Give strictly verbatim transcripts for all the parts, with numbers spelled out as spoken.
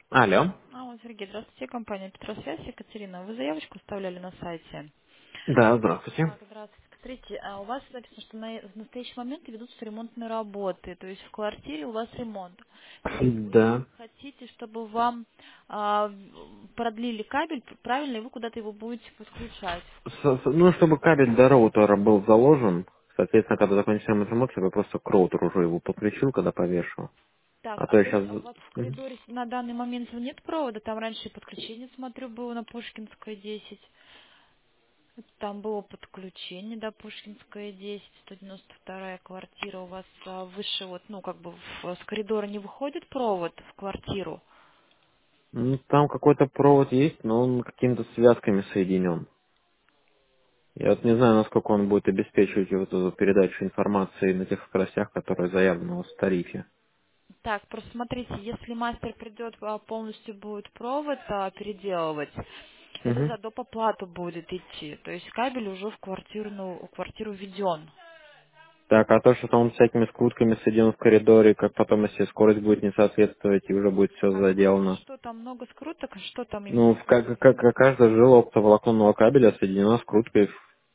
Алло. А, вот, Сергей, здравствуйте, компания Петросвязь, Екатерина. Вы заявочку оставляли на сайте. Да, здравствуйте. Так, здравствуйте. Смотрите, а у вас написано, что на, в настоящий момент ведутся ремонтные работы, то есть в квартире у вас ремонт. Да. Вы хотите, чтобы вам а, продлили кабель, правильно, и вы куда-то его будете подключать? С- с- ну, чтобы кабель до роутера был заложен, соответственно, когда закончится ремонт, я просто к роутеру уже его подключил, когда повешу. Так, А а то я то есть сейчас... а у вас в коридоре на данный момент нет провода? Там раньше и подключение, смотрю, было на Пушкинская десять. Там было подключение, да, Пушкинская десять, сто девяносто вторая квартира у вас а, выше, вот, ну, как бы в- с коридора не выходит провод в квартиру? Ну, там какой-то провод есть, но он какими-то связками соединен. Я вот не знаю, насколько он будет обеспечивать вот эту передачу информации на тех скоростях, которые заявлены у вас в тарифе. Так, просто смотрите, если мастер придет, а, полностью будет провод а, переделывать, это Мгм. за доп. Оплату будет идти. То есть кабель уже в квартиру, ну, в квартиру введен. Так, а то, что там всякими скрутками соединен в коридоре, как потом, если скорость будет не соответствовать, и уже будет все Так, ну заделано. что там, много скруток, а что там Ну, в имеется в как, как, виду? как каждая жила оптоволоконного кабеля соединена скруткой.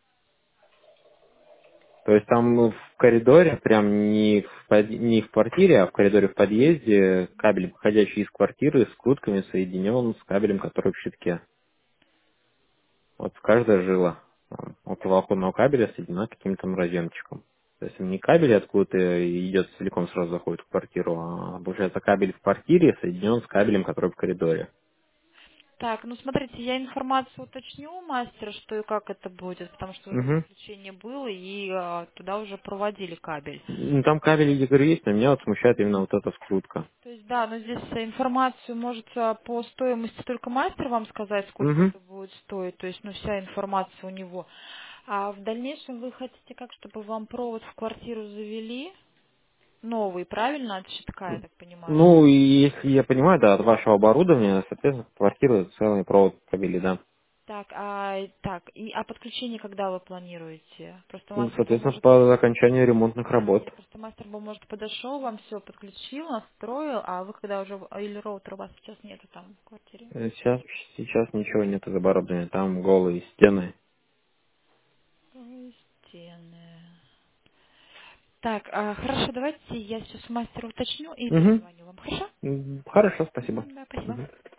То есть там ну, в коридоре, прям не в, под- не в квартире, а в коридоре в подъезде, кабель, выходящий из квартиры, с скрутками соединен с кабелем, который в щитке. Вот каждая жила там, оптоволоконного кабеля соединена каким-то розеточком. То есть он не кабель откуда-то идет целиком сразу заходит в квартиру, а получается кабель в квартире соединен с кабелем, который в коридоре. Так, ну смотрите, я информацию уточню у мастера, что и как это будет, потому что уже Угу. подключение было, и а, туда уже проводили кабель. Ну, там кабель, я говорю, есть, но меня вот смущает именно вот эта скрутка. То есть, да, но здесь э, информацию может а, по стоимости только мастер вам сказать, сколько Угу. это будет стоить, то есть, ну, вся информация у него. А в дальнейшем вы хотите как, чтобы вам провод в квартиру завели? Новый, правильно, от щитка, я так понимаю? Ну, и если я понимаю, да, от вашего оборудования, соответственно, в квартиру целый провод провели, да. Так, а, так, и, а подключение когда вы планируете? Просто Ну, мастер бы соответственно, может... по окончанию ремонтных работ. Нет, просто мастер бы, может, подошел, вам все подключил, настроил, а вы когда уже... а, Или роутера у вас сейчас нету там в квартире? Э, Сейчас, сейчас ничего нет из оборудования, там голые стены. Ой, стены. Так, а, хорошо, давайте я сейчас мастера уточню и Угу. перезвоню вам, хорошо? Хорошо, спасибо. Мгм, да, спасибо. Мгм.